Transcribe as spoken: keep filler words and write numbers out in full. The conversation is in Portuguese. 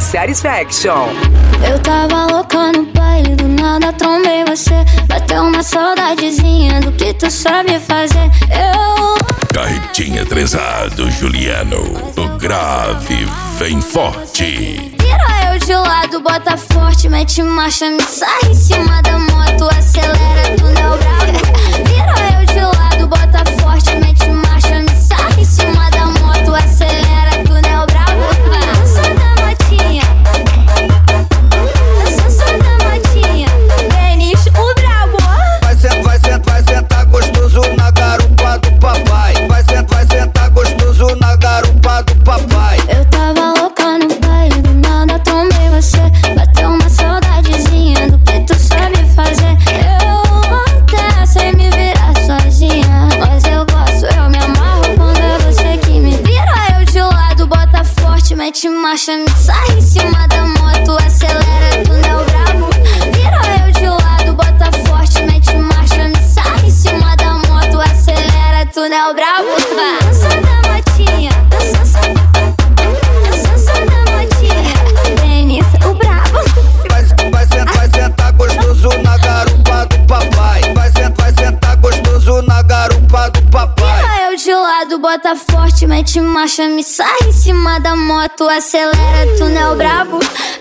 Satisfaction. Eu tava louca no baile, do nada trombei você. Bateu uma saudadezinha do que tu sabe fazer. Eu... Carretinha trenzado, Juliano. O grave vem forte. Vira eu de lado, bota forte, mete marcha, me sai em cima da moto, acelera, tu não é bravo. Vira eu de lado, bota forte, mete marcha, me sai em cima da moto, acelera, tu não é bravo. Eu sou da motinha, eu sou só da motinha. Denis, o brabo. Vai sentar, vai sentar, vai sentar gostoso na garupa do papai. Vai sentar, vai sentar gostoso na garupa do papai. Eu tava louca no baile, do nada trombei você. Bateu uma saudadezinha do que tu sabe fazer. Eu até sei me virar sozinha, mas eu gosto, eu me amarro quando é você que me vira eu de lado, bota forte, mete marcha, me sai em cima da moto, acelera, tu não é brabo. Vira eu de lado, bota forte, mete marcha, me sai em cima da moto, acelera, tu não é brabo. Eu sou da motinha, eu sou só, eu sou só da motinha. Denis, o brabo. Vai, vai sentar, vai sentar gostoso na garupa do papai. Vai sentar, vai sentar gostoso na garupa do papai. Vira eu de lado, bota forte, mete marcha, me sai em cima da moto, acelera, tu não é o brabo.